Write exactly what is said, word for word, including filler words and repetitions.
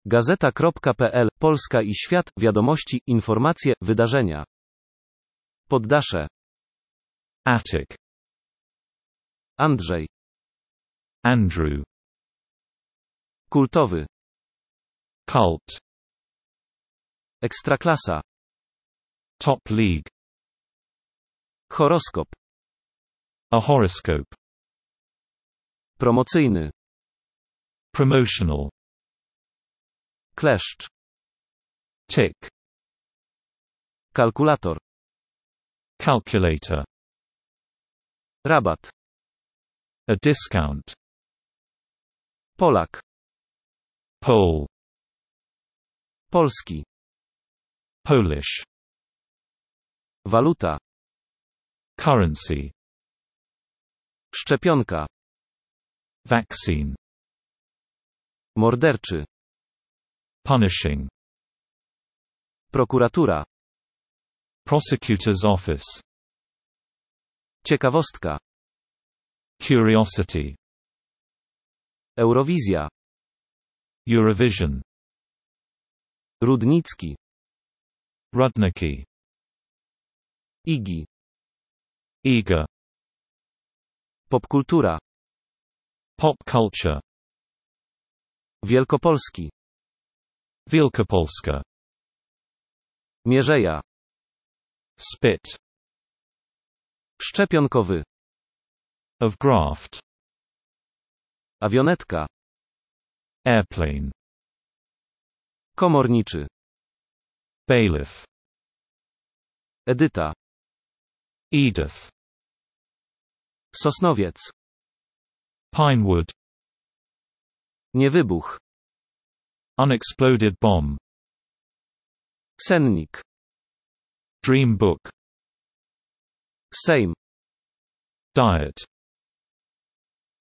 Gazeta kropka pe el, Polska i świat, wiadomości, informacje, wydarzenia. Poddasze. Attic. Andrzej. Andrew. Kultowy. Cult. Ekstraklasa. Top League. Horoskop. A horoscope. Promocyjny. Promotional. Kleszcz. Tick. Kalkulator. Calculator. Rabat. A discount. Polak. Pole. Polski. Polish. Waluta. Currency. Szczepionka. Vaccine. Morderczy. Punishing. Prokuratura. Prosecutor's office. Ciekawostka. Curiosity. Eurowizja. Eurovision. Rudnicki. Rudnicki. Igi. Eager. Popkultura. Pop culture. Wielkopolski. Wielkopolska. Mierzeja. Spit. Szczepionkowy. Of graft. Awionetka. Airplane. Komorniczy. Bailiff. Edyta. Edith. Sosnowiec. Pinewood. Niewybuch. Unexploded bomb. Sennik. Dream book. Sejm. Diet.